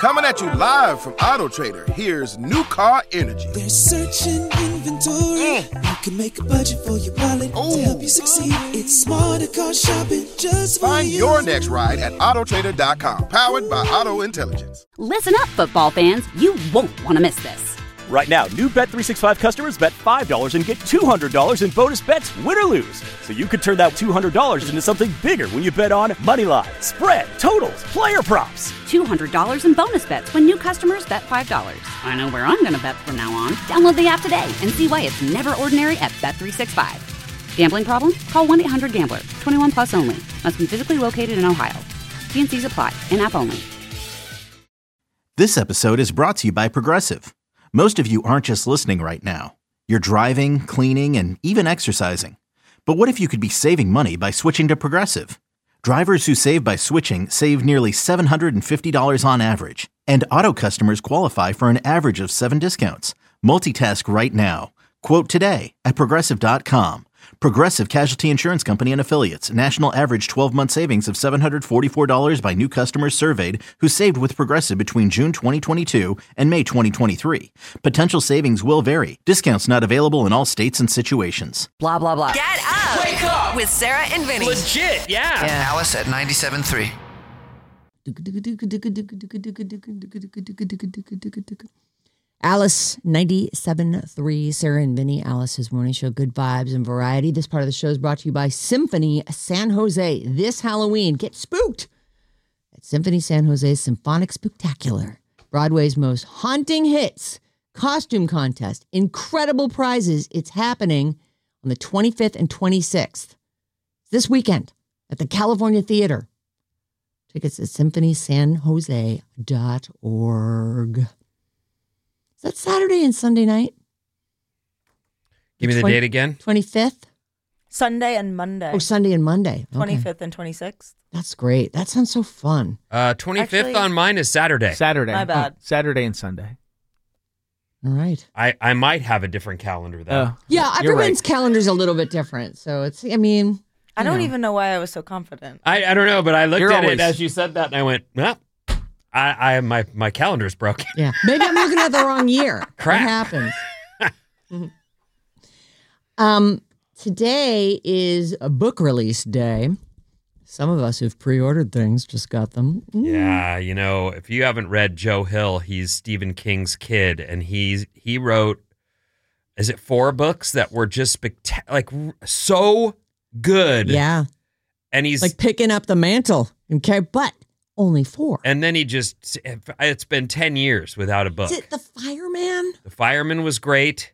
Coming at you live from Auto Trader, here's New Car Energy. They're searching inventory. You can make a budget for your wallet to help you succeed. It's smarter car shopping just for Find you. your next ride at autotrader.com, powered by Auto Intelligence. Listen up, football fans. You won't want to miss this. Right now, new Bet365 customers bet $5 and get $200 in bonus bets, win or lose. So you could turn that $200 into something bigger when you bet on money line, spread, totals, player props. $200 in bonus bets when new customers bet $5. I know where I'm going to bet from now on. Download the app today and see why it's never ordinary at Bet365. Gambling problem? Call 1-800-GAMBLER. 21 plus only. Must be physically located in Ohio. T&Cs apply. In-app only. This episode is brought to you by Progressive. Most of you aren't just listening right now. You're driving, cleaning, and even exercising. But what if you could be saving money by switching to Progressive? Drivers who save by switching save nearly $750 on average. And auto customers qualify for an average of 7 discounts. Multitask right now. Quote today at Progressive.com. Progressive Casualty Insurance Company and Affiliates. National average 12-month savings of $744 by new customers surveyed who saved with Progressive between June 2022 and May 2023. Potential savings will vary. Discounts not available in all states and situations. Blah, blah, blah. Get up! Wake up! With Sarah and Vinny. Legit, yeah. Alice at 97.3. Alice 97.3, Sarah and Vinny, Alice's morning show, good vibes and variety. This part of the show is brought to you by Symphony San Jose. This Halloween, get spooked at Symphony San Jose's Symphonic Spooktacular. Broadway's most haunting hits, costume contest, incredible prizes. It's happening on the 25th and 26th. This weekend at the California Theater. Tickets at symphonysanjose.org. Is that Saturday and Sunday night? Give me the date again. 25th? Sunday and Monday. Oh, Sunday and Monday. 25th and 26th. That's great. That sounds so fun. 25th Actually, on mine is Saturday. My bad. Saturday and Sunday. All right. I might have a different calendar, though. Yeah, everyone's calendar's a little bit different. So it's, I mean. I don't even know why I was so confident. I don't know, but I looked at it as you said that, and I went, well, my calendar's broken. Yeah. Maybe I'm looking at the wrong year. Crap. What happens? Today is a book release day. Some of us who've pre-ordered things just got them. Yeah, you know, if you haven't read Joe Hill, he's Stephen King's kid, and he wrote, is it 4 books that were just so good? Yeah. And he's like picking up the mantle. Okay, but only 4. And then it's been 10 years without a book. Is it The Fireman? The Fireman was great.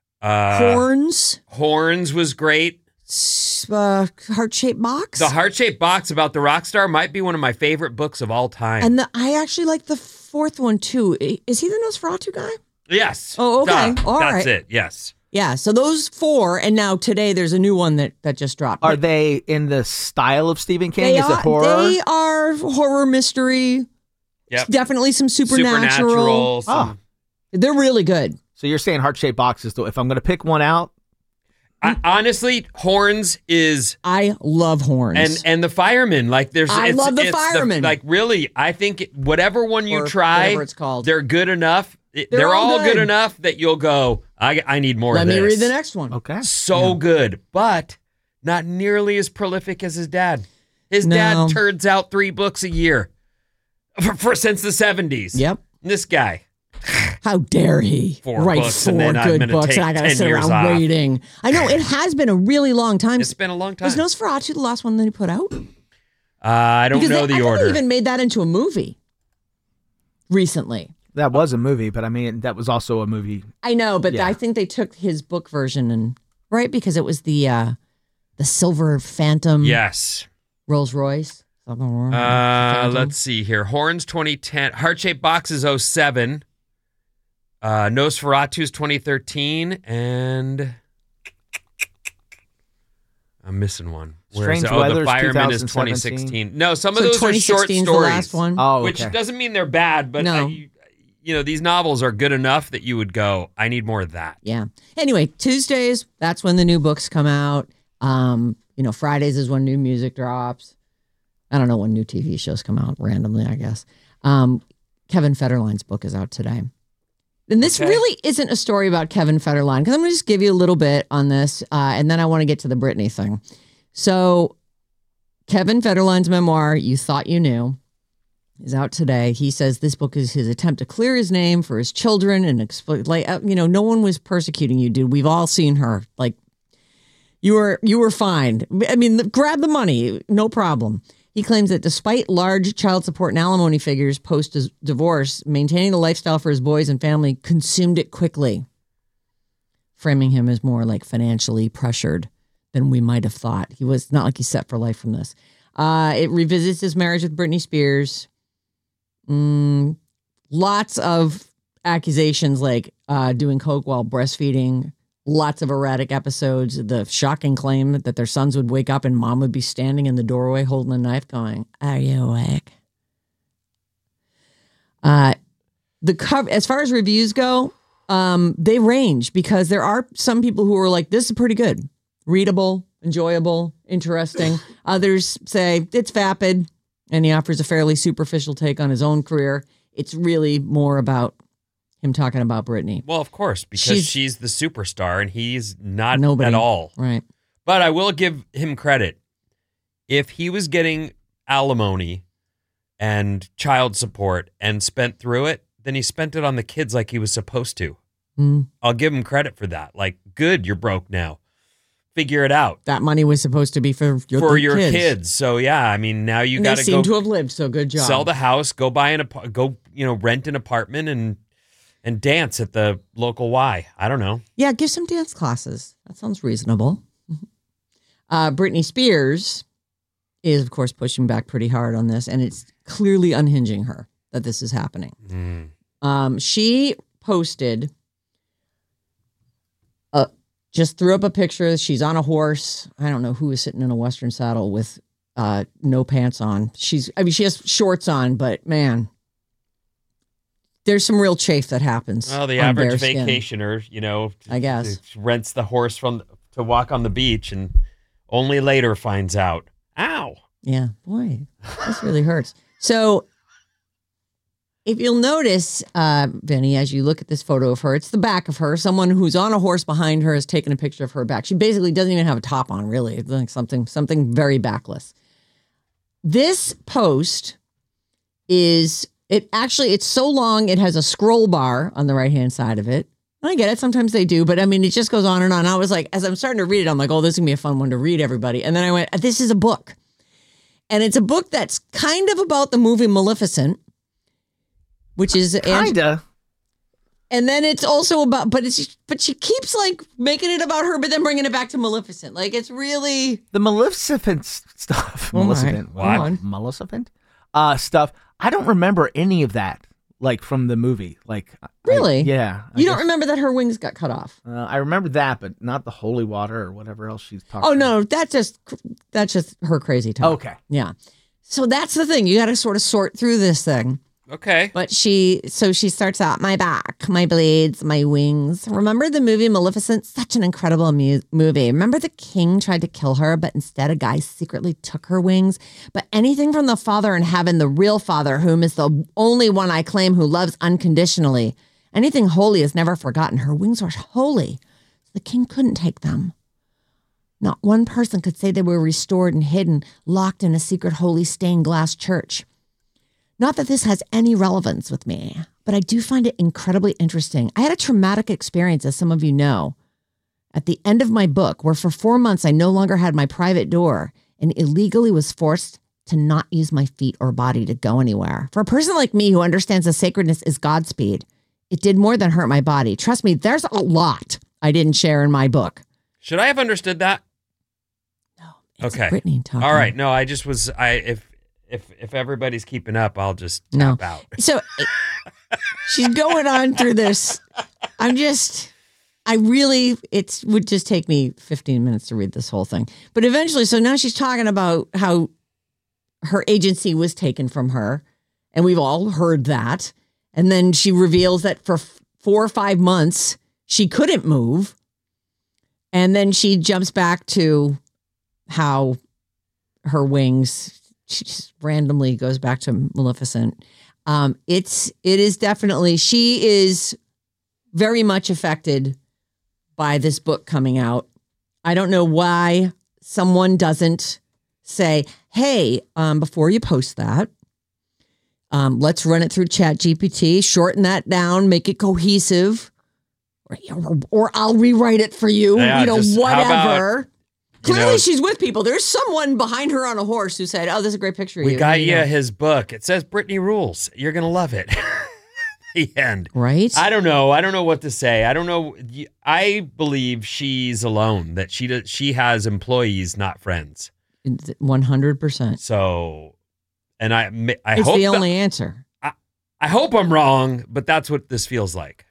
Horns was great. Heart-shaped box. The Heart-shaped box about the rock star might be one of my favorite books of all time. And I actually like the 4th one too. Is he the Nosferatu guy? Yes. Oh, okay. All right. That's it. Yes. Yeah. So those 4, and now today there's a new one that just dropped. Are they in the style of Stephen King? Is it horror? They are horror mystery. Yep. Definitely some supernatural. They're really good. So you're saying heart-shaped boxes, though. If I'm going to pick one out. Honestly, Horns is. I love Horns. And the Fireman, like there's. I love the Fireman. Really, I think whatever one you try, whatever it's called, they're good enough. They're all good enough that you'll go, I need more of this. Let me read the next one. Okay. So good, but not nearly as prolific as his dad. His dad turns out 3 books a year since the 70s. Yep. This guy. How dare he 4 write books 4 and then I'm good gonna books take and I got to 10 sit years around off. waiting. I know, it has been a really long time. It's been a long time. Was Nosferatu the last one that he put out? I don't know the order. I think they even made that into a movie recently. That was a movie, but I mean, that was also a movie. I know, but I think they took his book version right because it was the Silver Phantom. Yes. Rolls Royce. Let's see here. Horns 2010. Heart-shaped box is 07. Nosferatu's 2013, and I'm missing one. Strange The Weather's Fireman is 2017. 2016. No, some of those are short stories. The last one. Oh, which doesn't mean they're bad, but these novels are good enough that you would go, I need more of that. Yeah. Anyway, Tuesdays, that's when the new books come out. Fridays is when new music drops. I don't know when new TV shows come out randomly, I guess. Kevin Federline's book is out today. And this really isn't a story about Kevin Federline, because I'm going to just give you a little bit on this, and then I want to get to the Britney thing. So Kevin Federline's memoir, You Thought You Knew, is out today. He says this book is his attempt to clear his name for his children and explain, no one was persecuting you, dude. We've all seen her. Like, you were fine. I mean, grab the money, no problem. He claims that despite large child support and alimony figures post-divorce, maintaining a lifestyle for his boys and family consumed it quickly, framing him as more like financially pressured than we might have thought. He was not like he's set for life from this. It revisits his marriage with Britney Spears. Lots of accusations like doing coke while breastfeeding. Lots of erratic episodes. The shocking claim that their sons would wake up and mom would be standing in the doorway holding a knife going, "Are you awake?" The cover, as far as reviews go, they range, because there are some people who are like, this is pretty good, readable, enjoyable, interesting. Others say it's vapid, and he offers a fairly superficial take on his own career. It's really more about him talking about Britney. Well, of course, because she's the superstar and he's not nobody at all. Right. But I will give him credit. If he was getting alimony and child support and spent through it, then he spent it on the kids like he was supposed to. I'll give him credit for that. Like, good, you're broke now. Figure it out. That money was supposed to be for your kids. So yeah, I mean, now you got to go. They seem to have lived, so good job. Sell the house, go buy rent an apartment and dance at the local Y. I don't know. Yeah, give some dance classes. That sounds reasonable. Britney Spears is, of course, pushing back pretty hard on this, and it's clearly unhinging her that this is happening. She posted, just threw up a picture. She's on a horse. I don't know who is sitting in a Western saddle with no pants on. She has shorts on, but man, there's some real chafe that happens. Well, the average vacationer, I guess, rents the horse to walk on the beach and only later finds out. Ow. Yeah, boy, this really hurts. So if you'll notice, Vinny, as you look at this photo of her, it's the back of her. Someone who's on a horse behind her has taken a picture of her back. She basically doesn't even have a top on, really. It's like something very backless. This post is... It's so long, it has a scroll bar on the right-hand side of it. I get it. Sometimes they do, but I mean, it just goes on and on. I was like, as I'm starting to read it, I'm like, oh, this is going to be a fun one to read, everybody. And then I went, this is a book. And it's a book that's kind of about the movie Maleficent, which is... Kinda. And then it's also about... But she keeps like making it about her, but then bringing it back to Maleficent. Like, it's really... The Maleficent stuff. Oh Maleficent. What? Maleficent? Stuff. I don't remember any of that, like, from the movie. Like, really? Yeah. You don't remember that her wings got cut off? I remember that, but not the holy water or whatever else she's talking about. Oh, no, that's just her crazy talk. Okay. Yeah. So that's the thing. You got to sort of sort through this thing. Okay. But she starts out, my back, my blades, my wings. Remember the movie Maleficent? Such an incredible movie. Remember the king tried to kill her, but instead a guy secretly took her wings? But anything from the Father in heaven, the real Father, whom is the only one I claim who loves unconditionally. Anything holy is never forgotten. Her wings were holy. The king couldn't take them. Not one person could say they were restored and hidden, locked in a secret holy stained glass church. Not that this has any relevance with me, but I do find it incredibly interesting. I had a traumatic experience, as some of you know, at the end of my book, where for 4 months I no longer had my private door and illegally was forced to not use my feet or body to go anywhere. For a person like me who understands the sacredness is Godspeed, it did more than hurt my body. Trust me, there's a lot I didn't share in my book. Should I have understood that? No. It's okay. Britney talking. All right. No, I just was... If everybody's keeping up, I'll just tap out. So she's going on through this. It would just take me 15 minutes to read this whole thing. But eventually, so now she's talking about how her agency was taken from her. And we've all heard that. And then she reveals that for 4 or 5 months, she couldn't move. And then she jumps back to how her wings... She just randomly goes back to Maleficent. It is definitely, she is very much affected by this book coming out. I don't know why someone doesn't say, hey, before you post that, let's run it through ChatGPT, shorten that down, make it cohesive, or I'll rewrite it for you, Yeah, whatever. Clearly, know, she's with people. There's someone behind her on a horse who said, oh, this is a great picture of you. We got you his book. It says Brittany rules. You're going to love it. The end. Right? I don't know. I don't know what to say. I don't know. I believe she's alone, that she has employees, not friends. 100%. So, and I it's hope the only answer. I hope I'm wrong, but that's what this feels like.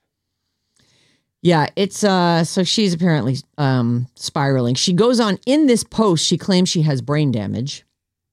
Yeah, it's so she's apparently spiraling. She goes on in this post, she claims she has brain damage.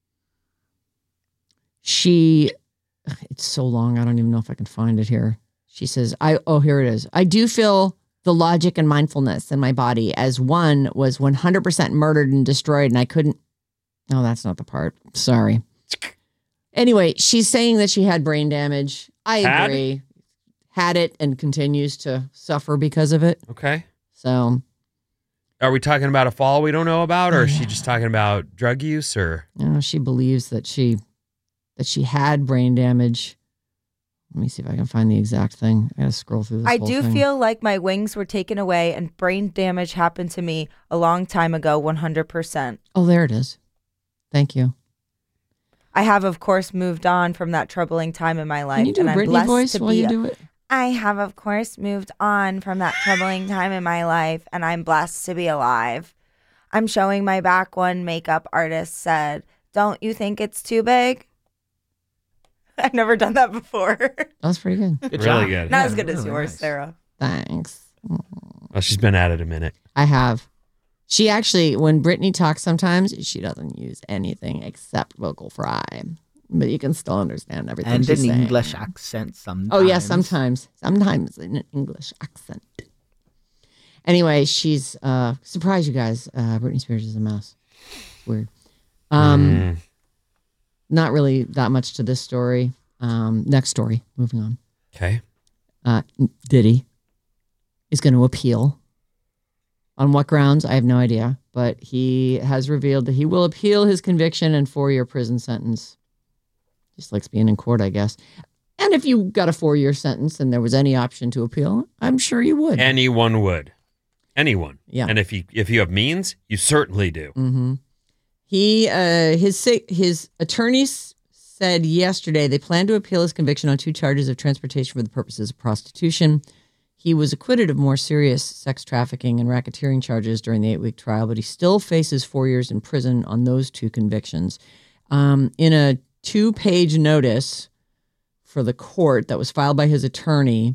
It's so long, I don't even know if I can find it here. She says, here it is. I do feel the logic and mindfulness in my body as one was 100% murdered and destroyed, and I couldn't. No, that's not the part. Sorry. Anyway, she's saying that she had brain damage. I agree. Had it and continues to suffer because of it. Okay. So, are we talking about a fall we don't know about, or is she just talking about drug use, or? No, she believes that she had brain damage. Let me see if I can find the exact thing. I gotta scroll through this. I whole do thing. feel like my wings were taken away and brain damage happened to me a long time ago, 100%. Oh, there it is. Thank you. I have, of course, moved on from that troubling time in my life. Can you do and a I'm Britney blessed voice to while be you do it? I have, of course, moved on from that troubling time in my life, and I'm blessed to be alive. I'm showing my back, one makeup artist said. Don't you think it's too big? I've never done that before. That was pretty good. Good job. Really good. Not Yeah, as good as really yours, nice. Sarah. Thanks. Oh, she's been at it a minute. I have. She actually, when Brittany talks sometimes, she doesn't use anything except vocal fry. But you can still understand everything And she's an saying. English accent sometimes. Oh, yeah, sometimes. Sometimes in an English accent. Anyway, she's surprised you guys. Britney Spears is a mess. It's weird. Not really that much to this story. Next story. Moving on. Okay. Diddy is going to appeal. On what grounds? I have no idea. But he has revealed that he will appeal his conviction and 4-year prison sentence. Just likes being in court, I guess. And if you got a 4-year sentence and there was any option to appeal, I'm sure you would. Anyone would. Anyone. Yeah. And if you have means, you certainly do. Mm-hmm. His attorneys said yesterday they plan to appeal his conviction on 2 charges of transportation for the purposes of prostitution. He was acquitted of more serious sex trafficking and racketeering charges during the 8-week trial, but he still faces 4 years in prison on those 2 convictions. In a 2-page notice for the court that was filed by his attorney,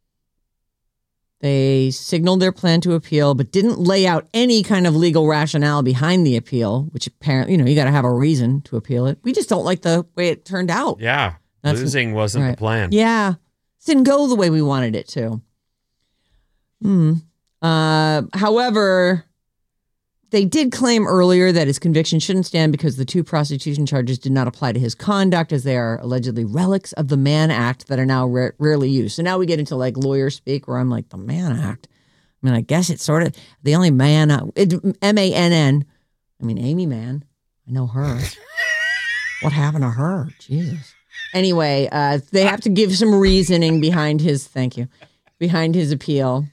they signaled their plan to appeal, but didn't lay out any kind of legal rationale behind the appeal, which apparently, you got to have a reason to appeal it. We just don't like the way it turned out. Yeah. Losing wasn't right. the plan. Yeah. It didn't go the way we wanted it to. However, they did claim earlier that his conviction shouldn't stand because the 2 prostitution charges did not apply to his conduct, as they are allegedly relics of the Mann Act that are now rarely used. So now we get into like lawyer speak where I'm like, the Mann Act. I mean, I guess it's sort of the only Mann, M-A-N-N. I mean, Amy Mann. I know her. What happened to her? Jesus. Anyway, they have to give some reasoning behind his appeal.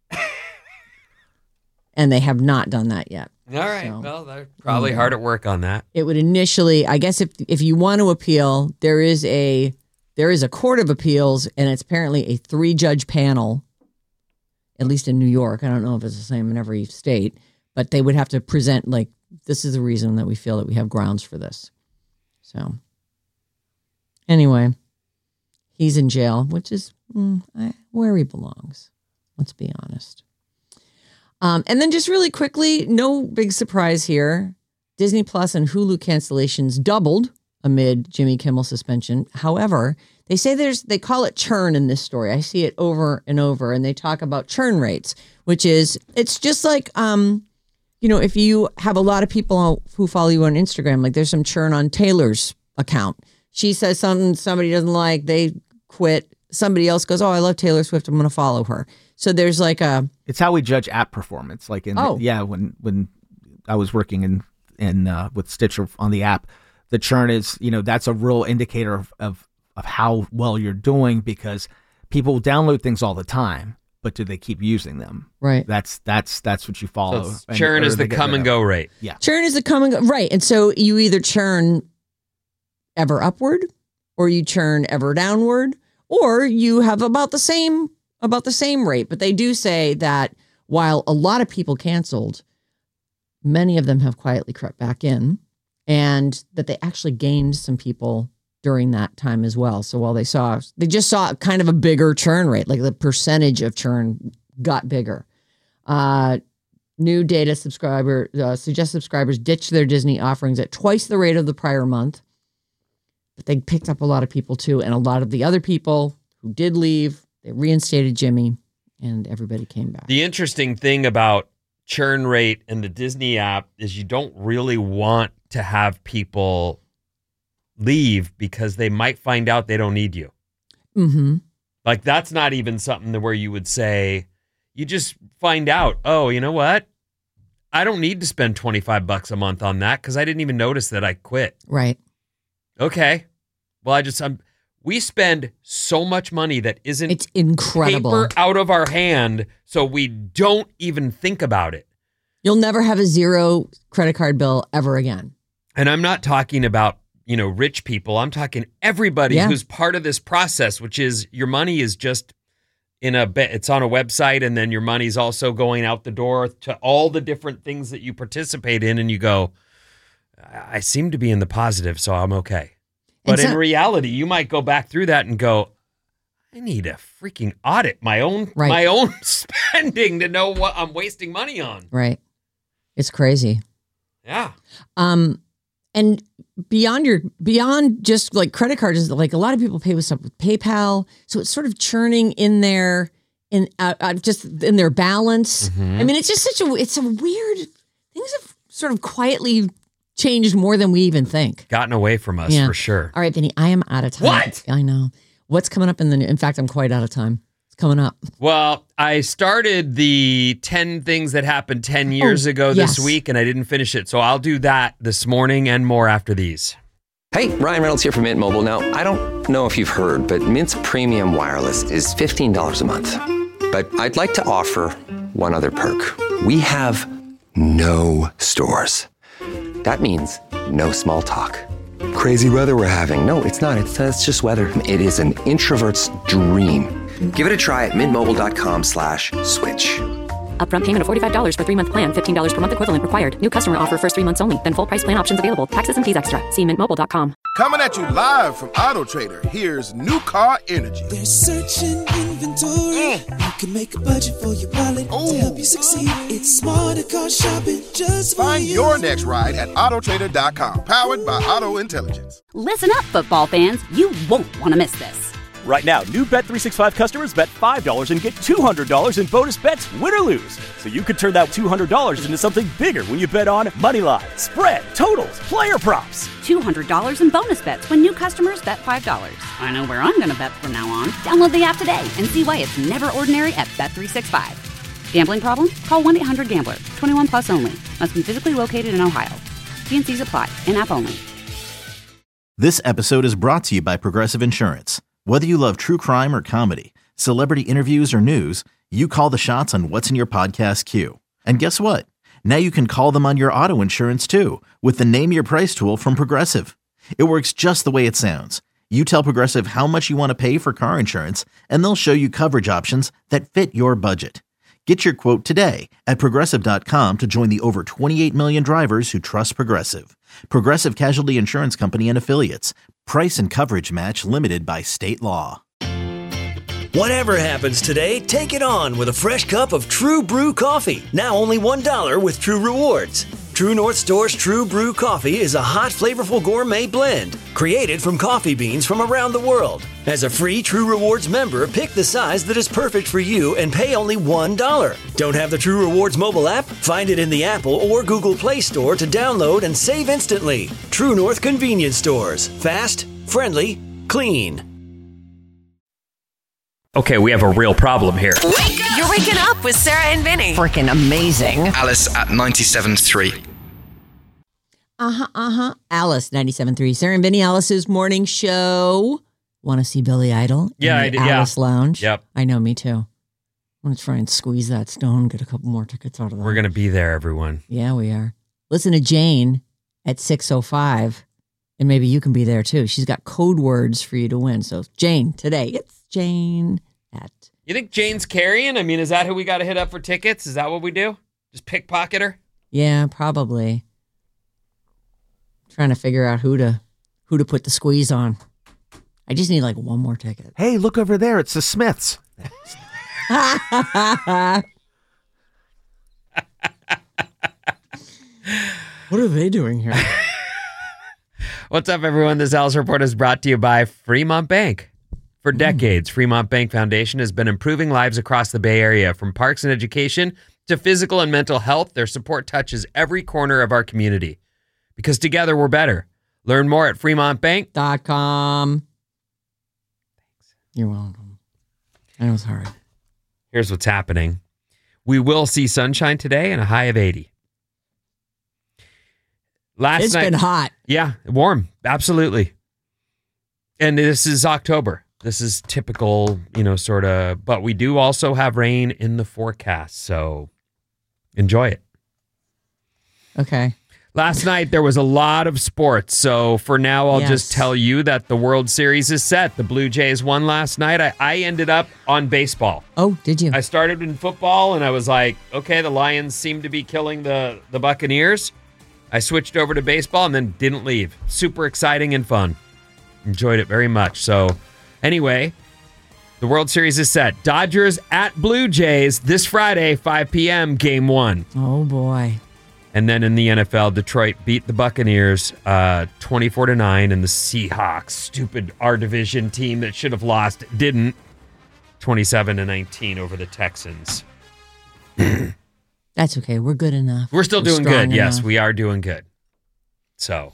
And they have not done that yet. All right. So, well, they're probably hard at work on that. It would initially, I guess, if you want to appeal, there is a court of appeals, and it's apparently a 3-judge panel, at least in New York. I don't know if it's the same in every state, but they would have to present, like, this is the reason that we feel that we have grounds for this. So, anyway, he's in jail, which is where he belongs. Let's be honest. And then just really quickly, no big surprise here. Disney Plus and Hulu cancellations doubled amid Jimmy Kimmel suspension. However, they say they call it churn in this story. I see it over and over, and they talk about churn rates, which is, it's just like, if you have a lot of people who follow you on Instagram, like there's some churn on Taylor's account. She says something somebody doesn't like, they quit. Somebody else goes, oh, I love Taylor Swift, I'm going to follow her. So there's like a... It's how we judge app performance. Like when I was working in with Stitcher on the app, the churn is, that's a real indicator of how well you're doing, because people download things all the time, but do they keep using them? Right. That's what you follow. So churn is the come and go rate. Yeah. Churn is the come and go. Right. And so you either churn ever upward, or you churn ever downward, or you have about the same rate. But they do say that while a lot of people canceled, many of them have quietly crept back in, and that they actually gained some people during that time as well. So while they just saw kind of a bigger churn rate, like the percentage of churn got bigger. New data suggests subscribers ditch their Disney offerings at twice the rate of the prior month. But they picked up a lot of people too. And a lot of the other people who did leave, they reinstated Jimmy, and everybody came back. The interesting thing about churn rate and the Disney app is you don't really want to have people leave because they might find out they don't need you. Mm-hmm. Like, that's not even something where you would say, you just find out, oh, you know what? I don't need to spend $25 a month on that because I didn't even notice that I quit. Right. Okay. Well, we spend so much money that isn't it's incredible paper out of our hand, so we don't even think about it. You'll never have a zero credit card bill ever again. And I'm not talking about, rich people. I'm talking everybody who's part of this process, which is your money is just it's on a website, and then your money's also going out the door to all the different things that you participate in, and you go, I seem to be in the positive, so I'm okay. But in reality, you might go back through that and go, I need a freaking audit my own spending to know what I'm wasting money on. Right. It's crazy. Yeah. And beyond just like credit cards, like a lot of people pay with stuff with PayPal, so it's sort of churning in their just in their balance. Mm-hmm. I mean, it's just it's a weird things have sort of quietly changed more than we even think. Gotten away from us for sure. All right, Vinny, I am out of time. What? I know. What's coming up in fact, I'm quite out of time. It's coming up. Well, I started the 10 things that happened 10 years ago this week, and I didn't finish it. So I'll do that this morning and more after these. Hey, Ryan Reynolds here from Mint Mobile. Now, I don't know if you've heard, but Mint's premium wireless is $15 a month. But I'd like to offer one other perk. We have no stores. That means no small talk. Crazy weather we're having. No, it's not. It's just weather. It is an introvert's dream. Give it a try at mintmobile.com/switch. Upfront payment of $45 for 3-month plan. $15 per month equivalent required. New customer offer first 3 months only. Then full price plan options available. Taxes and fees extra. See mintmobile.com. Coming at you live from Auto Trader, here's New Car Energy. They're searching inventory. You can make a budget for your wallet to help you succeed. It's smarter car shopping just for Find you. your next ride at autotrader.com, powered by Auto Intelligence. Listen up, football fans. You won't want to miss this. Right now, new Bet365 customers bet $5 and get $200 in bonus bets, win or lose. So you could turn that $200 into something bigger when you bet on money line, spread, totals, player props. $200 in bonus bets when new customers bet $5. I know where I'm going to bet from now on. Download the app today and see why it's never ordinary at Bet365. Gambling problem? Call 1-800-GAMBLER. 21 plus only. Must be physically located in Ohio. T&Cs apply. In-app only. This episode is brought to you by Progressive Insurance. Whether you love true crime or comedy, celebrity interviews or news, you call the shots on what's in your podcast queue. And guess what? Now you can call them on your auto insurance too with the Name Your Price tool from Progressive. It works just the way it sounds. You tell Progressive how much you want to pay for car insurance, and they'll show you coverage options that fit your budget. Get your quote today at Progressive.com to join the over 28 million drivers who trust Progressive. Progressive Casualty Insurance Company and Affiliates. Price and coverage match limited by state law. Whatever happens today, take it on with a fresh cup of True Brew coffee. Now only $1 with True Rewards. True North Store's True Brew coffee is a hot, flavorful gourmet blend created from coffee beans from around the world. As a free True Rewards member, pick the size that is perfect for you and pay only $1. Don't have the True Rewards mobile app? Find it in the Apple or Google Play Store to download and save instantly. True North Convenience Stores. Fast, friendly, clean. Okay, we have a real problem here. You're waking up with Sarah and Vinny. Freaking amazing. Alice at 97.3. Alice, 97.3. Sarah and Vinny, Alice's morning show. Want to see Billy Idol? Yeah, in the Alice Lounge? Yep. I know, me too. I'm going to try and squeeze that stone, get a couple more tickets out of that. We're going to be there, everyone. Yeah, we are. Listen to Jane at 6:05, and maybe you can be there too. She's got code words for you to win. So, Jane, today, it's Jane at... You think Jane's carrying? I mean, is that who we got to hit up for tickets? Is that what we do? Just pickpocket her? Yeah, probably. Trying to figure out who to put the squeeze on. I just need like one more ticket. Hey, look over there. It's the Smiths. What are they doing here? What's up, everyone? This Alice Report is brought to you by Fremont Bank. For decades, Fremont Bank Foundation has been improving lives across the Bay Area. From parks and education to physical and mental health, their support touches every corner of our community. Because together we're better. Learn more at fremontbank.com. Thanks. You're welcome. I know it's hard. Here's what's happening. We will see sunshine today and a high of 80. It's been hot. Yeah, warm. Absolutely. And this is October. This is typical, sort of, but we do also have rain in the forecast, so enjoy it. Okay. Last night, there was a lot of sports, so for now, I'll just tell you that the World Series is set. The Blue Jays won last night. I ended up on baseball. Oh, did you? I started in football, and I was like, okay, the Lions seem to be killing the Buccaneers. I switched over to baseball and then didn't leave. Super exciting and fun. Enjoyed it very much. So anyway, the World Series is set. Dodgers at Blue Jays this Friday, 5 p.m., game 1. Oh, boy. And then in the NFL, Detroit beat the Buccaneers 24-9, and the Seahawks, stupid our division team that should have lost, didn't. 27-19 over the Texans. That's okay. We're good enough. We're still doing good. Yes, we are doing good. So,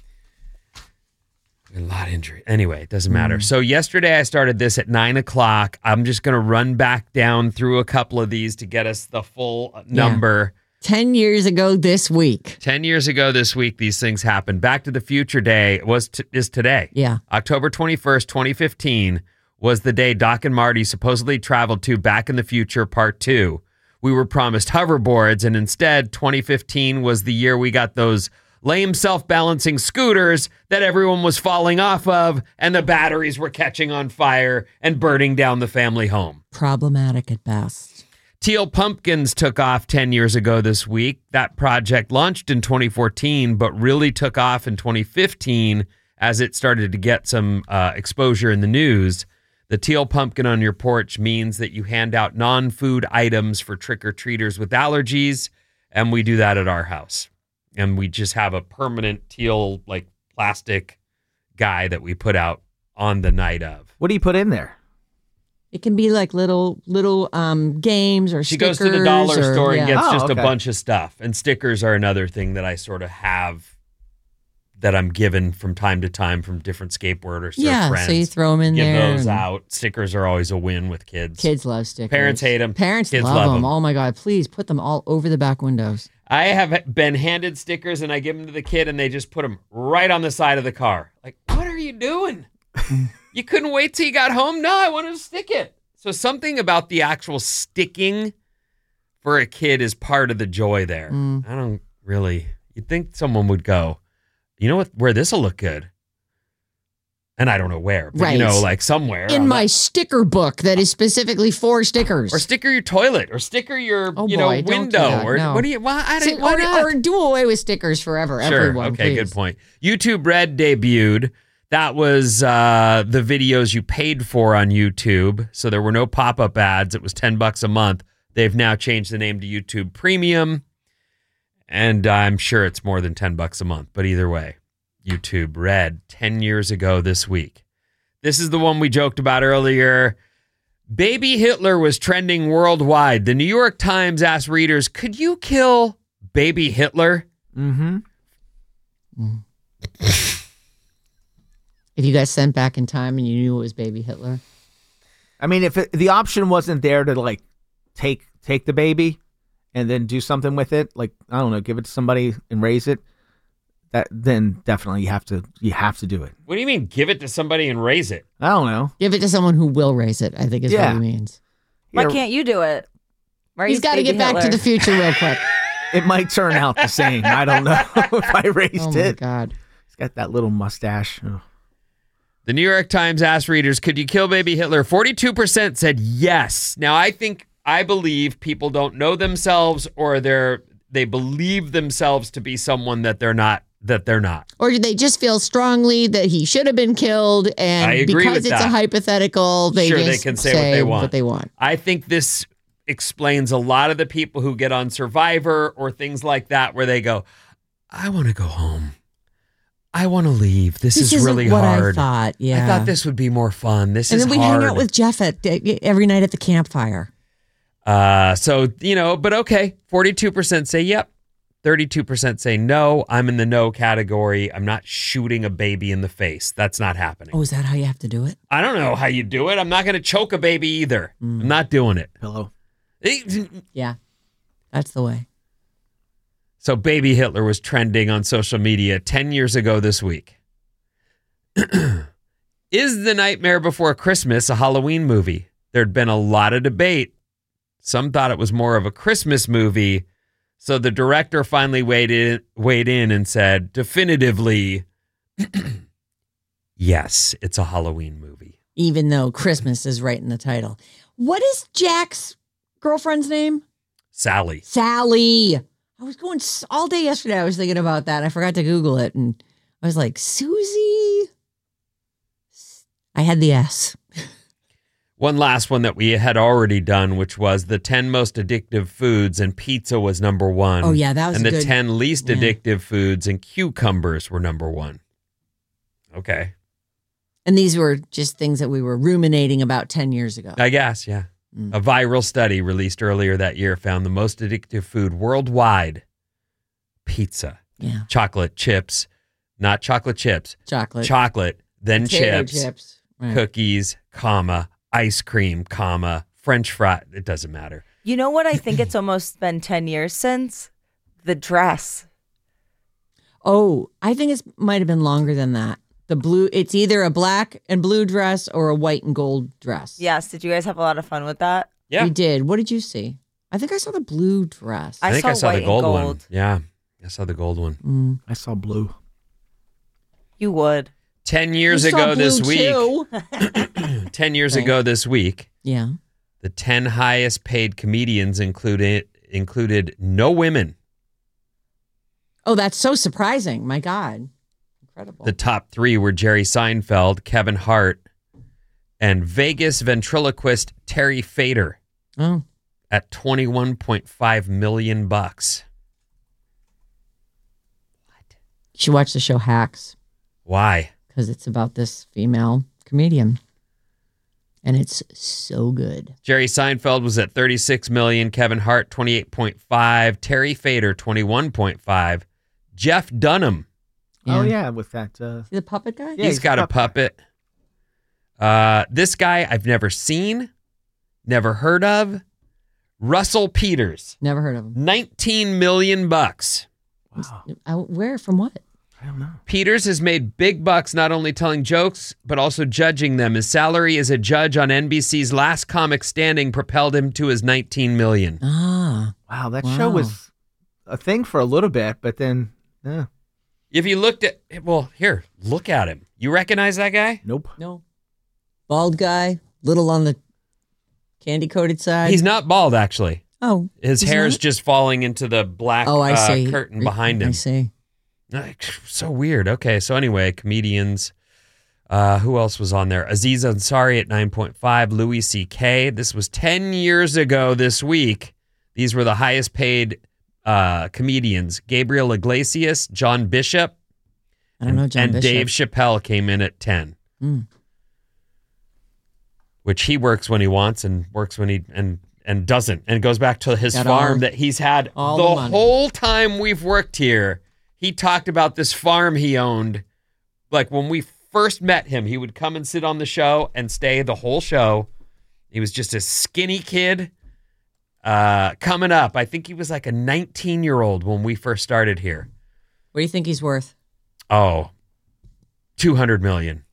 a lot of injury. Anyway, it doesn't matter. So yesterday I started this at 9 o'clock. I'm just going to run back down through a couple of these to get us the full number. 10 years ago this week. 10 years ago this week, these things happened. Back to the Future Day is today. Yeah. October 21st, 2015 was the day Doc and Marty supposedly traveled to Back in the Future Part 2. We were promised hoverboards, and instead, 2015 was the year we got those lame self-balancing scooters that everyone was falling off of, and the batteries were catching on fire and burning down the family home. Problematic at best. Teal Pumpkins took off 10 years ago this week. That project launched in 2014, but really took off in 2015 as it started to get some exposure in the news. The teal pumpkin on your porch means that you hand out non-food items for trick-or-treaters with allergies, and we do that at our house. And we just have a permanent teal, plastic guy that we put out on the night of. What do you put in there? It can be like little games or she stickers. She goes to the dollar store and gets a bunch of stuff. And stickers are another thing that I sort of have that I'm given from time to time from different skateboarders or friends. So you throw them in there. Give those out. Stickers are always a win with kids. Kids love stickers. Parents hate them. Parents kids love them. Oh my God, please put them all over the back windows. I have been handed stickers and I give them to the kid and they just put them right on the side of the car. Like, what are you doing? You couldn't wait till you got home? No, I wanted to stick it. So something about the actual sticking for a kid is part of the joy there. I don't really, you'd think someone would go, you know what, where this will look good. And I don't know where, but somewhere. In my sticker book that is specifically for stickers. Or sticker your toilet, or sticker your window. What do you, why not? Or do away with stickers forever, sure. Everyone, okay, please. Good point. YouTube Red debuted. That was the videos you paid for on YouTube. So there were no pop-up ads. It was $10 a month. They've now changed the name to YouTube Premium. And I'm sure it's more than $10 a month. But either way, YouTube Red 10 years ago this week. This is the one we joked about earlier. Baby Hitler was trending worldwide. The New York Times asked readers, could you kill Baby Hitler? If you got sent back in time and you knew it was baby Hitler. I mean, if the option wasn't there to like take the baby and then do something with it, like I don't know, give it to somebody and raise it, then definitely you have to do it. What do you mean, give it to somebody and raise it? I don't know. Give it to someone who will raise it, I think is what he means. Why can't you do it? He's got to get back to the future real quick. It might turn out the same. I don't know if I raised it. Oh, my God. He's got that little mustache. Oh. The New York Times asked readers, could you kill baby Hitler? 42% said yes. Now, I believe people don't know themselves or they believe themselves to be someone that they're not. Or do they just feel strongly that he should have been killed, and I agree because with it's that. a hypothetical, they can say what they want. I think this explains a lot of the people who get on Survivor or things like that where they go, I want to go home. I want to leave. This is really what hard. I thought, yeah. I thought this would be more fun. And then we hang out with Jeff every night at the campfire. So, but okay. 42% say yep. 32% say no. I'm in the no category. I'm not shooting a baby in the face. That's not happening. Oh, is that how you have to do it? I don't know how you do it. I'm not going to choke a baby either. I'm not doing it. Pillow. Yeah, that's the way. So baby Hitler was trending on social media 10 years ago this week. Is The Nightmare Before Christmas a Halloween movie? There'd been a lot of debate. Some thought it was more of a Christmas movie. So the director finally weighed in and said, definitively, yes, it's a Halloween movie. Even though Christmas is right in the title. What is Jack's girlfriend's name? Sally. Sally. I was going all day yesterday. I was thinking about that. I forgot to Google it. And I was like, Susie. I had the S. One last one that we had already done, which was the 10 most addictive foods, and pizza was number one. Oh, yeah, that was And the good. 10 least addictive foods, and cucumbers were number one. Okay. And these were just things that we were ruminating about 10 years ago. I guess, yeah. A viral study released earlier that year found the most addictive food worldwide, pizza. Yeah. Chocolate chips, not chocolate chips. Chocolate, then Potato chips. Right. Cookies, ice cream, French fry. It doesn't matter. You know what I think it's almost been 10 years since? The dress. Oh, I think it might have been longer than that. The blue, it's either a black and blue dress or a white and gold dress. Yes. Did you guys have a lot of fun with that? Yeah. We did. What did you see? I think I saw the blue dress. I think I saw the white gold and one. gold. Yeah. I saw the gold one. I saw blue. You would. 10 years You saw ago this blue, week. too. 10 years ago this week. Yeah. The 10 highest paid comedians included no women. Oh, that's so surprising. My God. Incredible. The top three were Jerry Seinfeld, Kevin Hart, and Vegas ventriloquist Terry Fader. Oh. At $21.5 million. You should watch the show Hacks. Why? Because it's about this female comedian. And it's so good. Jerry Seinfeld was at $36 million, Kevin Hart 28.5, Terry Fader 21.5, Jeff Dunham. Yeah. Oh yeah, with that. See the puppet guy? Yeah, he's got a puppet. This guy I've never seen, never heard of. Russell Peters. Never heard of him. $19 million. Wow. Where? From what? I don't know. Peters has made big bucks not only telling jokes, but also judging them. His salary as a judge on NBC's Last Comic Standing propelled him to his $19 million. Ah. Wow, that show was a thing for a little bit, but then, yeah. If you looked at, well, here, look at him. You recognize that guy? Nope. No. Bald guy, little on the candy-coated side. He's not bald, actually. Oh. His hair's just falling into the black I see. curtain behind him. I see. So weird. Okay, so anyway, comedians. Who else was on there? Aziz Ansari at 9.5, Louis C.K. This was 10 years ago this week. These were the highest paid comedians. Gabriel Iglesias, John Bishop, I don't know John and Bishop. Dave Chappelle came in at 10. Which he works when he wants and works when he and doesn't. And goes back to his farm that he's had the whole time we've worked here. He talked about this farm he owned, like when we first met him, he would come and sit on the show and stay the whole show. He was just a skinny kid coming up. I think he was like a 19-year-old when we first started here. What do you think he's worth? Oh, $200 million.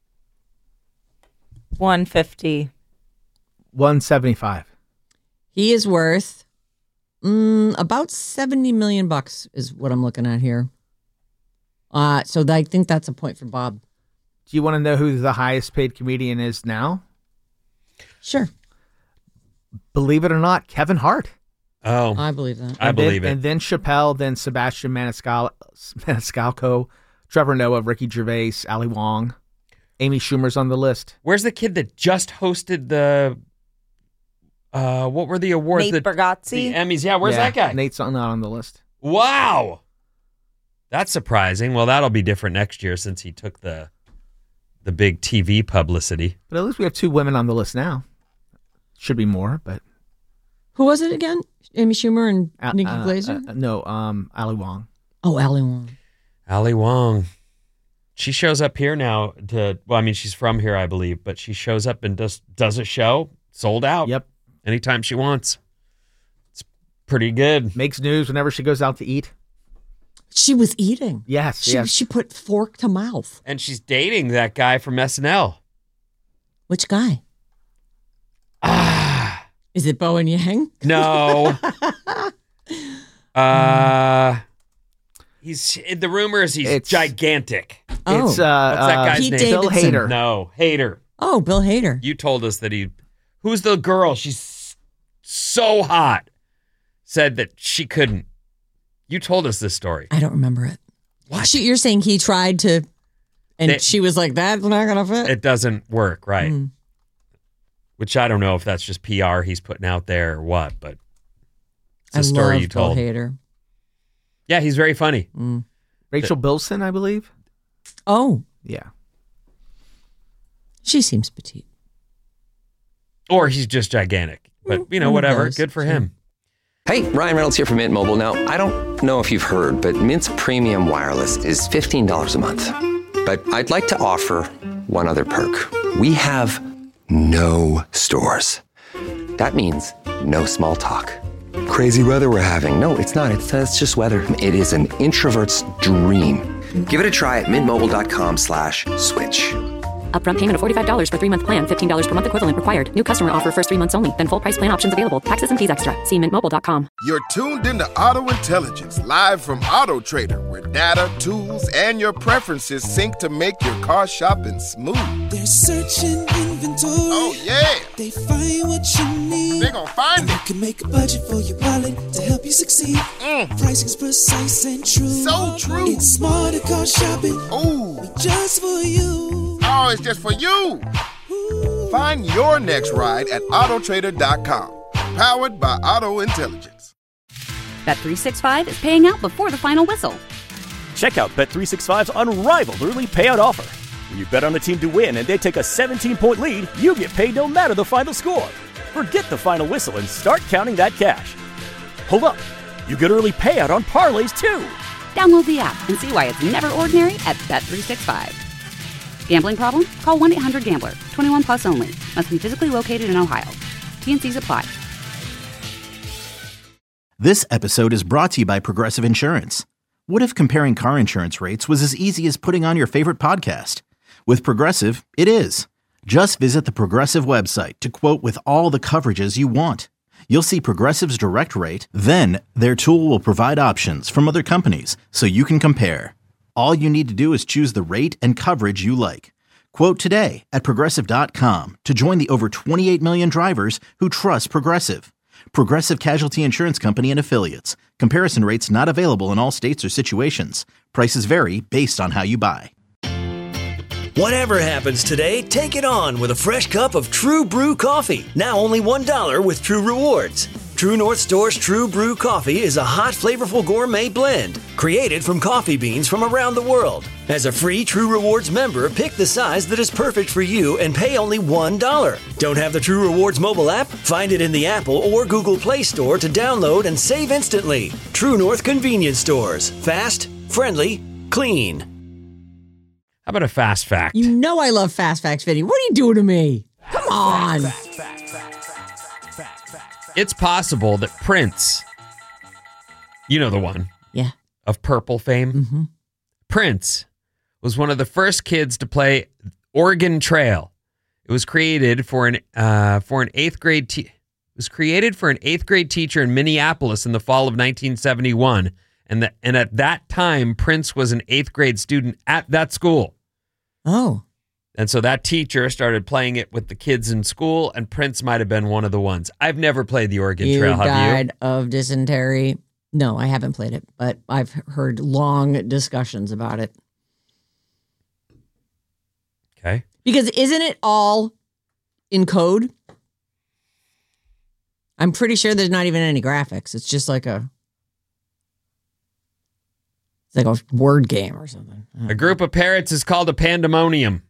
150. 175. He is worth about $70 million is what I'm looking at here. So I think that's a point for Bob. Do you want to know who the highest paid comedian is now? Sure. Believe it or not, Kevin Hart. Oh, I believe that. I believe it. And then Chappelle, then Sebastian Maniscalco, Trevor Noah, Ricky Gervais, Ali Wong, Amy Schumer's on the list. Where's the kid that just hosted the, what were the awards? Nate Bargatze? The Emmys. Yeah, where's that guy? Nate's not on the list. Wow. That's surprising. Well, that'll be different next year since he took the big TV publicity. But at least we have 2 women on the list now. Should be more, but... Who was it again? Amy Schumer and Nikki Glaser? No, Ali Wong. Oh, Ali Wong. Ali Wong. She shows up here now she's from here, I believe, but she shows up and does a show, sold out. Yep. Anytime she wants. It's pretty good. Makes news whenever she goes out to eat. She was eating. Yes, She put fork to mouth. And she's dating that guy from SNL. Which guy? Is it Bowen Yang? No. The rumor is he's gigantic. Oh. It's what's that guy's Pete name? Bill Davidson. Hader. No, Hader. Oh, Bill Hader. You told us that who's the girl? She's so hot. Said that she couldn't. You told us this story. I don't remember it. What? You're saying he tried to, and she was like, that's not going to fit? It doesn't work, right? Which I don't know if that's just PR he's putting out there or what, but it's a story you told. Bill Hader. Yeah, he's very funny. Rachel Bilson, I believe. Oh. Yeah. She seems petite. Or he's just gigantic. But, whatever. Good for him. Hey, Ryan Reynolds here from Mint Mobile. Now, I don't know if you've heard, but Mint's premium wireless is $15 a month. But I'd like to offer one other perk. We have no stores. That means no small talk. Crazy weather we're having. No, it's not. It's just weather. It is an introvert's dream. Give it a try at mintmobile.com/switch. Upfront payment of $45 for 3-month plan, $15 per month equivalent required. New customer offer first 3 months only. Then full price plan options available. Taxes and fees extra. See mintmobile.com. You're tuned into Auto Intelligence, live from Auto Trader, where data, tools, and your preferences sync to make your car shopping smooth. They're searching inventory. Oh, yeah. They find what you need. They gon' find You it. can make a budget for your wallet to help you succeed. Pricing's precise and true. So true. It's smarter car shopping. Ooh. Just for you. Oh, it's just for you. Find your next ride at autotrader.com. Powered by Auto Intelligence. Bet365 is paying out before the final whistle. Check out Bet365's unrivaled early payout offer. When you bet on a team to win and they take a 17-point lead, you get paid no matter the final score. Forget the final whistle and start counting that cash. Hold up. You get early payout on parlays, too. Download the app and see why it's never ordinary at Bet365. Gambling problem? Call 1-800-GAMBLER. 21 plus only. Must be physically located in Ohio. T&Cs apply. This episode is brought to you by Progressive Insurance. What if comparing car insurance rates was as easy as putting on your favorite podcast? With Progressive, it is. Just visit the Progressive website to quote with all the coverages you want. You'll see Progressive's direct rate, then their tool will provide options from other companies so you can compare. All you need to do is choose the rate and coverage you like. Quote today at Progressive.com to join the over 28 million drivers who trust Progressive. Progressive Casualty Insurance Company and Affiliates. Comparison rates not available in all states or situations. Prices vary based on how you buy. Whatever happens today, take it on with a fresh cup of True Brew coffee. Now only $1 with True Rewards. True North Store's True Brew coffee is a hot, flavorful gourmet blend created from coffee beans from around the world. As a free True Rewards member, pick the size that is perfect for you and pay only $1. Don't have the True Rewards mobile app? Find it in the Apple or Google Play Store to download and save instantly. True North Convenience Stores. Fast, friendly, clean. How about a fast fact? You know I love fast facts, Vinny. What are you doing to me? Come on. It's possible that Prince, you know the one. Yeah. Of Purple fame. Mm-hmm. Prince was one of the first kids to play Oregon Trail. It was created for an 8th grade teacher in Minneapolis in the fall of 1971, and at that time Prince was an 8th grade student at that school. Oh. And so that teacher started playing it with the kids in school, and Prince might have been one of the ones. I've never played the Oregon Trail. Have you? Died of dysentery. No, I haven't played it, but I've heard long discussions about it. Okay. Because isn't it all in code? I'm pretty sure there's not even any graphics. It's just like a word game or something. A group of parrots is called a pandemonium.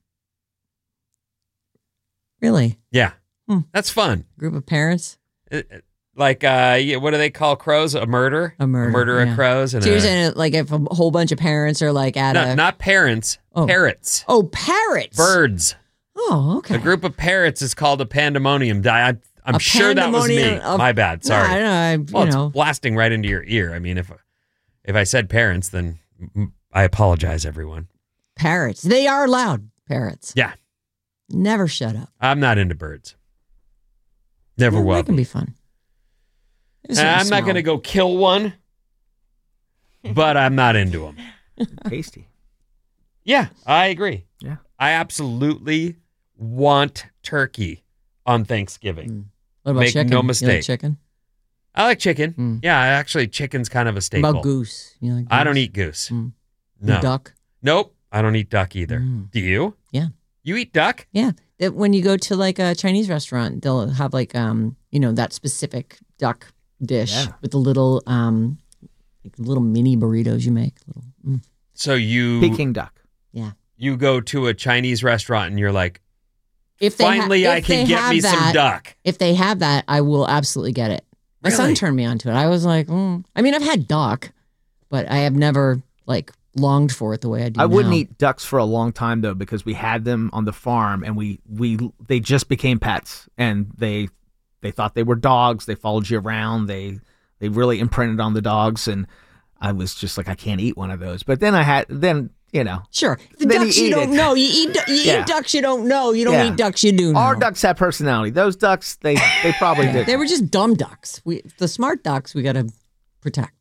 Really? Yeah. That's fun. Group of parrots? What do they call crows? A murder? A murder of crows. And so you're saying like if a whole bunch of parents are like at not parents, parrots. Oh, parrots. Birds. Oh, okay. A group of parrots is called a pandemonium. I'm sure that was me. My bad. Sorry. It's blasting right into your ear. I mean, if I said parents, then I apologize, everyone. Parrots. They are loud. Parrots. Yeah. Never shut up. I'm not into birds. Never will. That can be fun. I'm not going to go kill one, but I'm not into them. Tasty. Yeah, I agree. Yeah. I absolutely want turkey on Thanksgiving. What about Make chicken? no mistake. You like chicken? I like chicken. Yeah, actually, chicken's kind of a staple. What about goose? You like goose? I don't eat goose. No. Duck? Nope. I don't eat duck either. Do you? Yeah. You eat duck? Yeah. When you go to like a Chinese restaurant, they'll have like that specific duck dish with the little mini burritos you make. So you Peking duck. Yeah. You go to a Chinese restaurant and you're like, if finally I can get me some duck. If they have that, I will absolutely get it. My son turned me onto it. I was like, I mean, I've had duck, but I have never like longed for it the way I do now. I wouldn't eat ducks for a long time though, because we had them on the farm and they just became pets, and they thought they were dogs. They followed you around. They really imprinted on the dogs, and I was just like, I can't eat one of those. But then Sure. The ducks you don't know. You eat ducks you don't know. You don't eat ducks you do know. Our ducks have personality. Those ducks, they probably did. They were just dumb ducks. The smart ducks we got to protect.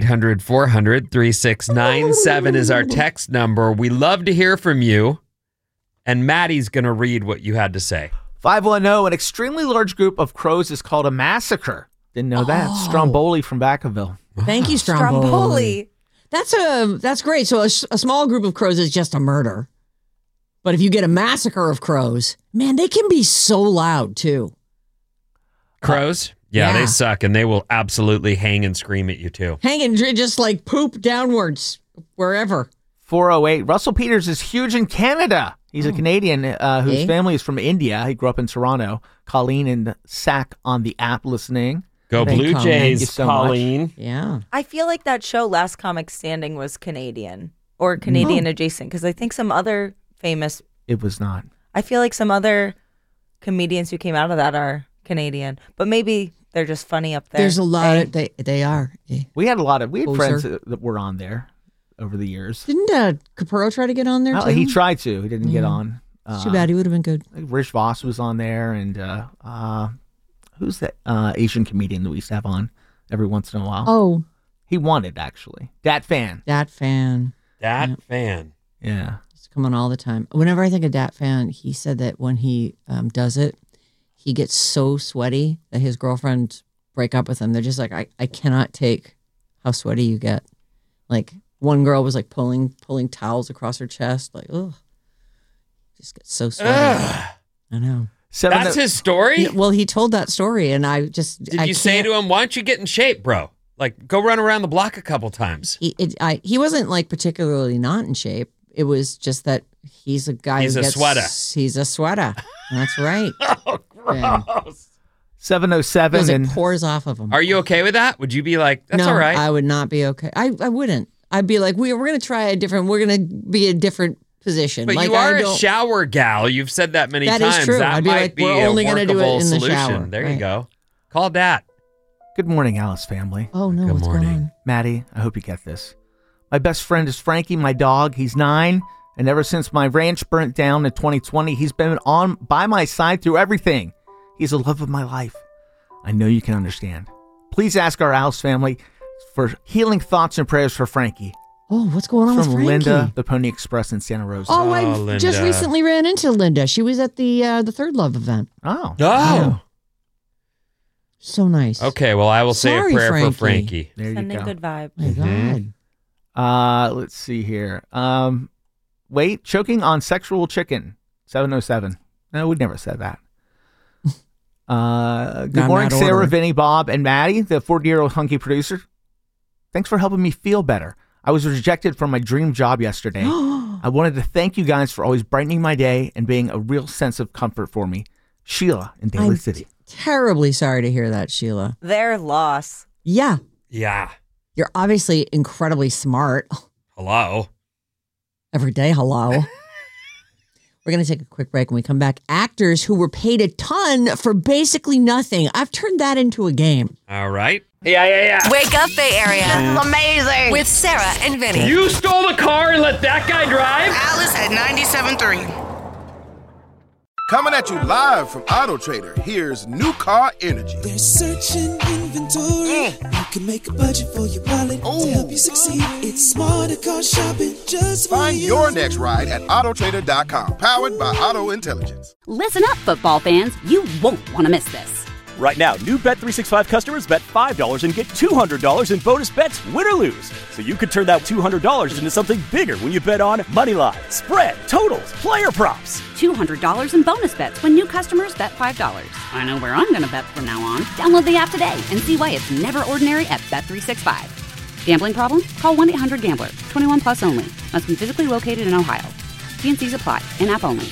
800-400-3697 is our text number. We love to hear from you. And Maddie's going to read what you had to say. 510, an extremely large group of crows is called a massacre. Didn't know that. Stromboli from Vacaville. Thank you, Stromboli. That's great. So a small group of crows is just a murder. But if you get a massacre of crows, man, they can be so loud too. Crows? Yeah, they suck, and they will absolutely hang and scream at you too. Hang and just like poop downwards wherever. 408, Russell Peters is huge in Canada. He's a Canadian whose family is from India. He grew up in Toronto. Colleen and Sack on the app listening. Go Blue Jays, Colleen. Much. Yeah. I feel like that show, Last Comic Standing, was Canadian or Canadian adjacent, because I think some other famous... It was not. I feel like some other comedians who came out of that are Canadian, but maybe they're just funny up there. There's a lot of... They are. We had friends that were on there over the years. Didn't Capurro try to get on there too? He tried to. He didn't get on. Too bad. He would have been good. Rich Voss was on there, and who's that Asian comedian that we used to have on every once in a while? Oh. He won it, actually. Dat Fan. Dat Fan. Dat Fan. Yeah. It's come on all the time. Whenever I think of Dat Fan, he said that when he does it, he gets so sweaty that his girlfriends break up with him. They're just like, I cannot take how sweaty you get. Like, one girl was like pulling towels across her chest. Like, ugh. Just gets so sweaty. I know. That's his story? Well, he told that story, and I just... Did you say to him, why don't you get in shape, bro? Like, go run around the block a couple times. He wasn't, like, particularly not in shape. It was just that he's a guy He's who a gets... sweater. He's a sweater. That's right. Oh, gross. 707 and... It pours off of him. Are you okay with that? Would you be like, that's all right? I would not be okay. I wouldn't. I'd be like, we're going to try we're going to be a different position. But like, you are I a don't- shower gal. You've said that many That times. is true. That I'd be might like, be we're a only gonna do it workable in the solution. shower. There Right. you go. Call Dat. Good morning, Alice family. Oh, no. Good what's morning. going on? Maddie, I hope you get this. My best friend is Frankie, my dog. He's 9, and ever since my ranch burnt down in 2020, he's been on by my side through everything. He's the love of my life. I know you can understand. Please ask our Alice family for healing thoughts and prayers for Frankie. Oh, what's going on with From Frankie? Linda, the Pony Express in Santa Rosa. Oh, I just recently ran into Linda. She was at the Third Love event. Oh. Oh. So nice. Okay, well, I will say a Sorry, prayer Frankie. for Frankie. There you Sending go. good vibes. My God. Let's see here. Wait, choking on sexual chicken. 707. No, we never said that. Good Not in morning, that Sarah, order. Vinny, Bob, and Maddie, the 40-year-old hunky producer. Thanks for helping me feel better. I was rejected from my dream job yesterday. I wanted to thank you guys for always brightening my day and being a real sense of comfort for me. Sheila in Daly I'm City. terribly sorry to hear that, Sheila. Their loss. Yeah. Yeah. You're obviously incredibly smart. Hello. Every day, hello. We're going to take a quick break. When we come back, actors who were paid a ton for basically nothing. I've turned that into a game. All right. Yeah. Wake up, Bay Area. This is amazing. With Sarah and Vinny. You stole the car and let that guy drive? Alice at 97.3. Coming at you live from Auto Trader, here's New Car Energy. They're searching inventory. You can make a budget for your wallet to help you succeed. It's smarter car shopping just for Find you. your next ride at autotrader.com, powered by Auto Intelligence. Listen up, football fans. You won't want to miss this. Right now, new Bet365 customers bet $5 and get $200 in bonus bets, win or lose. So you could turn that $200 into something bigger when you bet on Moneyline, spread, totals, player props. $200 in bonus bets when new customers bet $5. I know where I'm going to bet from now on. Download the app today and see why it's never ordinary at Bet365. Gambling problem? Call 1-800-GAMBLER. 21 plus only. Must be physically located in Ohio. T&Cs apply. In-app only.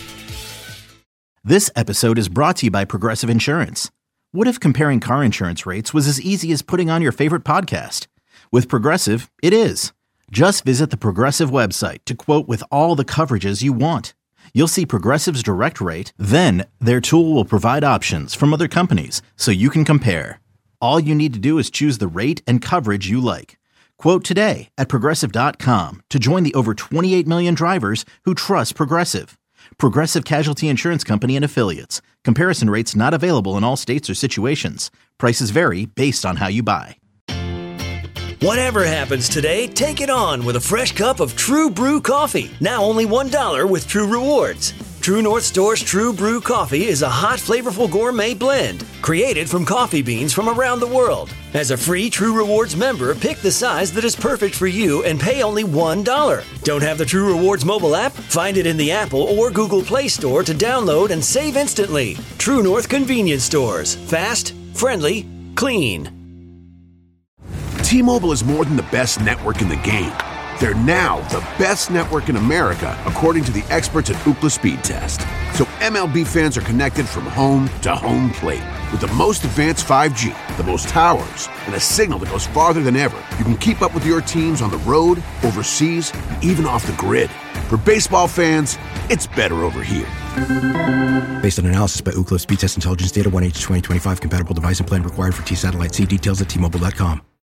This episode is brought to you by Progressive Insurance. What if comparing car insurance rates was as easy as putting on your favorite podcast? With Progressive, it is. Just visit the Progressive website to quote with all the coverages you want. You'll see Progressive's direct rate, then their tool will provide options from other companies so you can compare. All you need to do is choose the rate and coverage you like. Quote today at Progressive.com to join the over 28 million drivers who trust Progressive. Progressive Casualty Insurance Company and Affiliates. Comparison rates not available in all states or situations. Prices vary based on how you buy. Whatever happens today, take it on with a fresh cup of True Brew coffee. Now only $1 with True Rewards. True North Store's True Brew coffee is a hot, flavorful gourmet blend created from coffee beans from around the world. As a free True Rewards member, pick the size that is perfect for you and pay only $1. Don't have the True Rewards mobile app? Find it in the Apple or Google Play Store to download and save instantly. True North Convenience Stores. Fast, friendly, clean. T-Mobile is more than the best network in the game. They're now the best network in America, according to the experts at Ookla Speed Test. So MLB fans are connected from home to home plate. With the most advanced 5G, the most towers, and a signal that goes farther than ever, you can keep up with your teams on the road, overseas, and even off the grid. For baseball fans, it's better over here. Based on analysis by Ookla Speed Test Intelligence Data, 1H2025 compatible device and plan required for T-Satellite. See details at T-Mobile.com.